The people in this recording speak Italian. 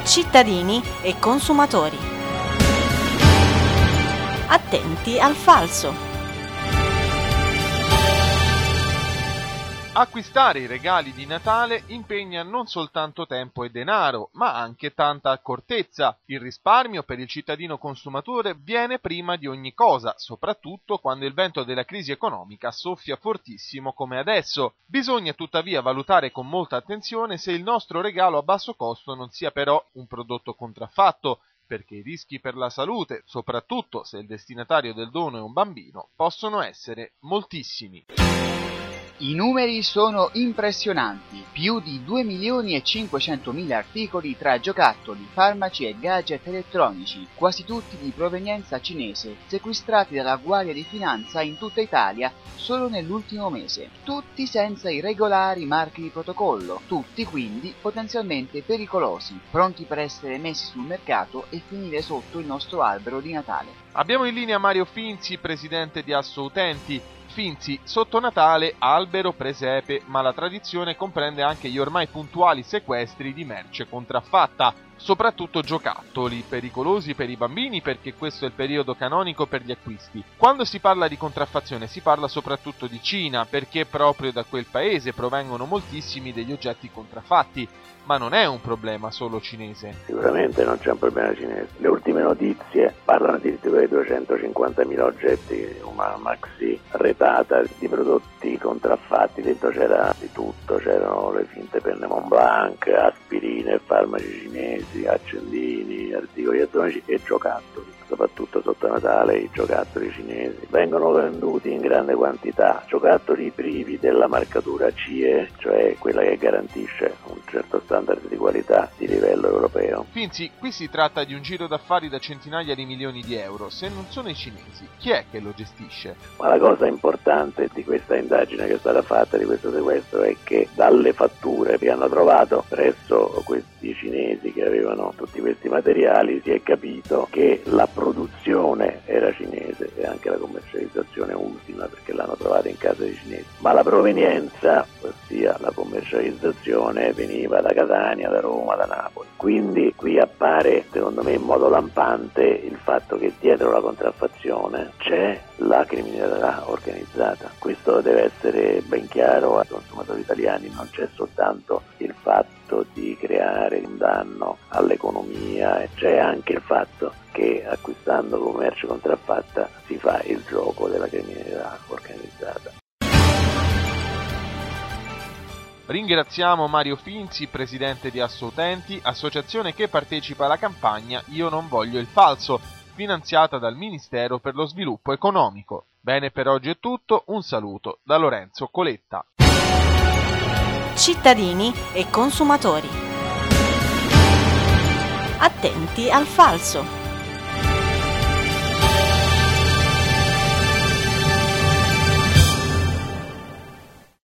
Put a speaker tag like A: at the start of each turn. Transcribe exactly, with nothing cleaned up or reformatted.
A: Cittadini e consumatori. Attenti al falso.
B: Acquistare i regali di Natale impegna non soltanto tempo e denaro, ma anche tanta accortezza. Il risparmio per il cittadino consumatore viene prima di ogni cosa, soprattutto quando il vento della crisi economica soffia fortissimo come adesso. Bisogna tuttavia valutare con molta attenzione se il nostro regalo a basso costo non sia però un prodotto contraffatto, perché i rischi per la salute, soprattutto se il destinatario del dono è un bambino, possono essere moltissimi.
C: I numeri sono impressionanti, più di due milioni e cinquecentomila articoli tra giocattoli, farmaci e gadget elettronici, quasi tutti di provenienza cinese, sequestrati dalla Guardia di Finanza in tutta Italia solo nell'ultimo mese, tutti senza i regolari marchi di protocollo, tutti quindi potenzialmente pericolosi, pronti per essere messi sul mercato e finire sotto il nostro albero di Natale.
B: Abbiamo in linea Mario Finzi, presidente di Assoutenti. Finzi, sotto Natale, albero, presepe, ma la tradizione comprende anche gli ormai puntuali sequestri di merce contraffatta, soprattutto giocattoli, pericolosi per i bambini perché questo è il periodo canonico per gli acquisti. Quando si parla di contraffazione si parla soprattutto di Cina, perché proprio da quel paese provengono moltissimi degli oggetti contraffatti. Ma non è un problema solo cinese.
D: Sicuramente non c'è un problema cinese. Le ultime notizie parlano addirittura di duecentocinquantamila oggetti, una maxi retata di prodotti contraffatti, dentro c'era di tutto, c'erano le finte penne Montblanc, aspirine, farmaci cinesi, accendini, articoli elettronici e giocattoli. Soprattutto sotto Natale i giocattoli cinesi vengono venduti in grande quantità, giocattoli privi della marcatura C E, cioè quella che garantisce un certo standard di qualità di livello europeo.
B: Finzi, qui si tratta di un giro d'affari da centinaia di milioni di euro. Se non sono i cinesi, chi è che lo gestisce?
D: Ma la cosa importante di questa indagine che è stata fatta, di questo sequestro, è che dalle fatture che hanno trovato presso questi cinesi che avevano tutti questi materiali si è capito che la produzione era cinese e anche la commercializzazione ultima, perché l'hanno trovata in casa dei cinesi, ma la provenienza, ossia la commercializzazione, veniva da Catania, da Roma, da Napoli. Quindi qui appare secondo me in modo lampante il fatto che dietro la contraffazione c'è la criminalità organizzata. Questo deve essere ben chiaro ai consumatori italiani, non c'è soltanto il fatto di creare un danno all'economia, c'è anche il fatto che acquistando commercio contraffatta si fa il gioco della criminalità organizzata.
B: Ringraziamo Mario Finzi, presidente di Assoutenti, associazione che partecipa alla campagna Io non voglio il falso, finanziata dal Ministero per lo Sviluppo Economico. Bene, per oggi è tutto, un saluto da Lorenzo Coletta.
A: Cittadini e consumatori. Attenti al falso.